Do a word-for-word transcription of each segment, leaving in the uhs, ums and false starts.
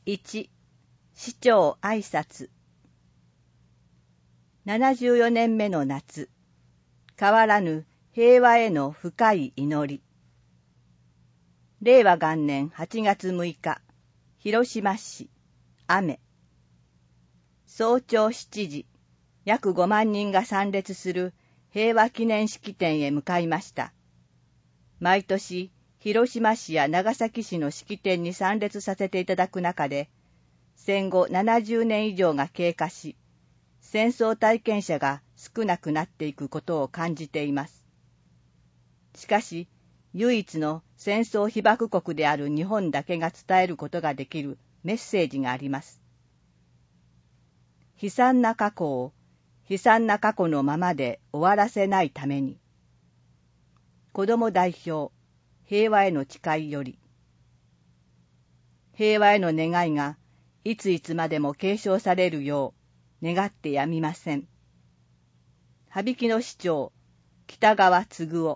いち、市長挨拶。ななじゅうよねんめの夏、変わらぬ平和への深い祈り。れいわがんねんはちがつむいか、広島市、雨。早朝しちじ、約ごまんにんが参列する平和記念式典へ向かいました。毎年、広島市や長崎市の式典に参列させていただく中で、戦後ななじゅうねん以上が経過し、戦争体験者が少なくなっていくことを感じています。しかし、唯一の戦争被爆国である日本だけが伝えることができるメッセージがあります。悲惨な過去を悲惨な過去のままで終わらせないために。子ども代表、平和への誓いより。平和への願いがいついつまでも継承されるよう願ってやみません。羽曳野市長、北川嗣夫。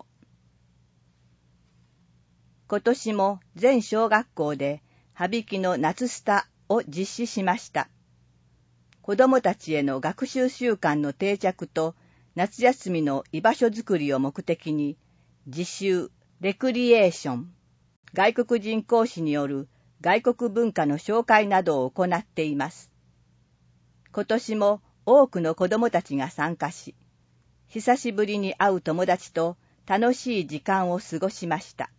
今年も全小学校で羽曳野夏スタを実施しました。子どもたちへの学習習慣の定着と夏休みの居場所づくりを目的に、自習、レクリエーション、外国人講師による外国文化の紹介などを行っています。今年も多くの子どもたちが参加し、久しぶりに会う友達と楽しい時間を過ごしました。